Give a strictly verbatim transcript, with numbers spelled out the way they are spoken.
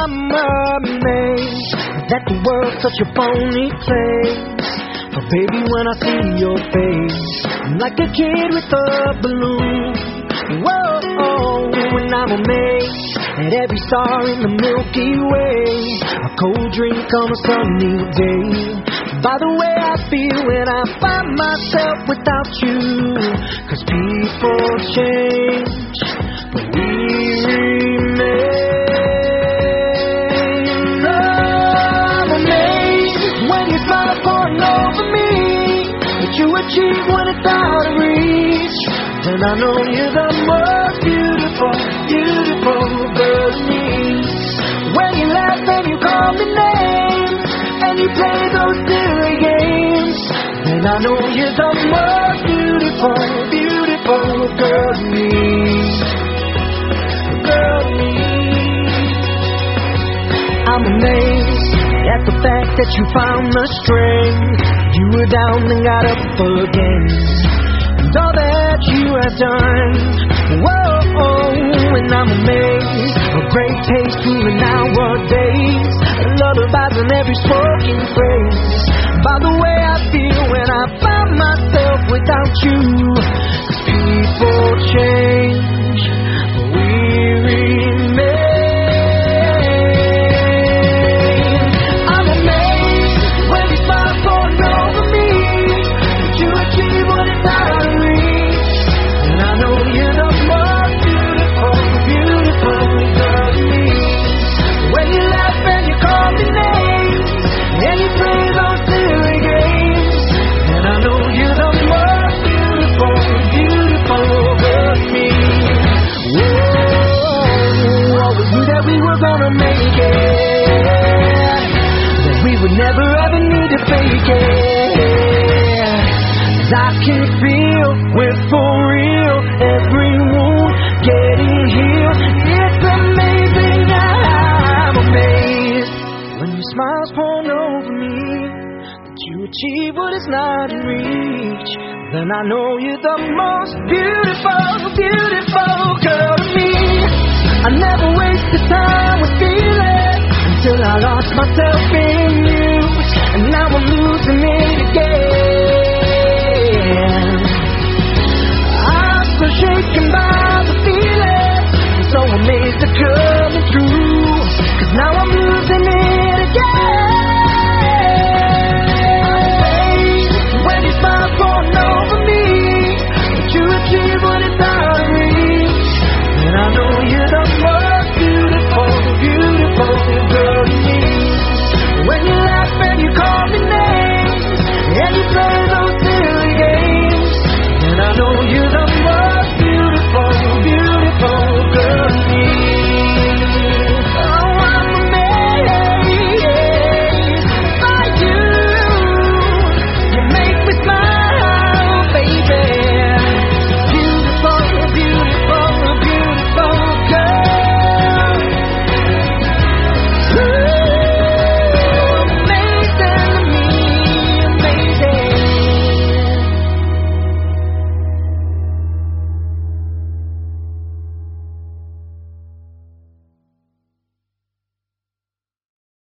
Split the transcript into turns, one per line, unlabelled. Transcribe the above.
I'm amazed that the world's such a phony place. But baby, when I see your face, I'm like a kid with a balloon. Whoa, and I'm amazed at every star in the Milky Way. A cold drink on a sunny day. By the way I feel when I find myself without you. Cause people change, but we remain. I'm amazed when you smile upon over me, that you achieve when it's out of reach. Then I know you're the most beautiful, beautiful girl to me. When you laugh and you call me names, and you play those silly games, then I know you're the most beautiful, beautiful girl to me. Girl to me. I'm amazed at the fact that you found the strength. You were down and got up again. And all that you have done, whoa, and I'm amazed. A great taste even nowadays. Lullabies in every spoken phrase. By the way I feel when I find myself without you. Cause people change, but we remain. I'm amazed when you smile falling over me, that you achieve what is out of reach. And I know you're the most beautiful, beautiful girl to me. When you laugh and you call me names, and you play those silly games, and I know you're the most beautiful, beautiful girl to me. Whoa, always knew that we were gonna make it, that we would never ever need to fake it. 'Cause I can feel we're for real, every wound getting healed. It's amazing, I'm amazed when your smile's pouring over me, that you achieve what is not in reach. Then I know you're the most beautiful.